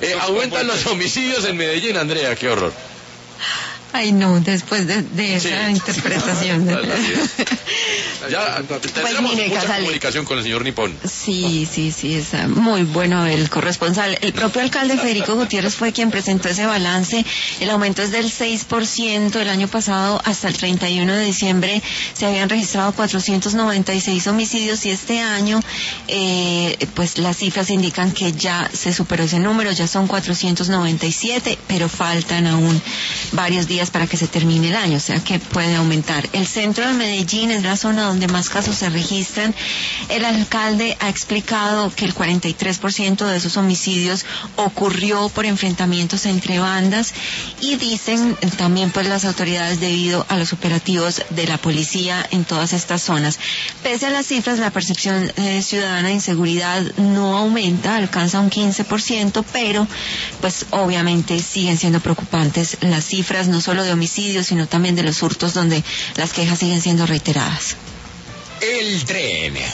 Aumentan los homicidios en Medellín, Andrea, qué horror. Ay, no, después de esa interpretación. Ya tendremos mucha comunicación con el señor Nipón. Sí, está muy bueno el corresponsal. El propio alcalde Federico Gutiérrez fue quien presentó ese balance. El aumento es del 6%. El año pasado, hasta el 31 de diciembre, se habían registrado 496 homicidios y este año, pues las cifras indican que ya se superó ese número, ya son 497, pero faltan aún varios días para que se termine el año, o sea que puede aumentar. El centro de Medellín es la zona donde más casos se registran. El alcalde ha explicado que el 43% de esos homicidios ocurrió por enfrentamientos entre bandas y dicen también pues las autoridades debido a los operativos de la policía en todas estas zonas. Pese a las cifras, la percepción ciudadana de inseguridad no aumenta, alcanza un 15%, pero pues obviamente siguen siendo preocupantes las cifras, no solo de homicidios, sino también de los hurtos, donde las quejas siguen siendo reiteradas. El tren.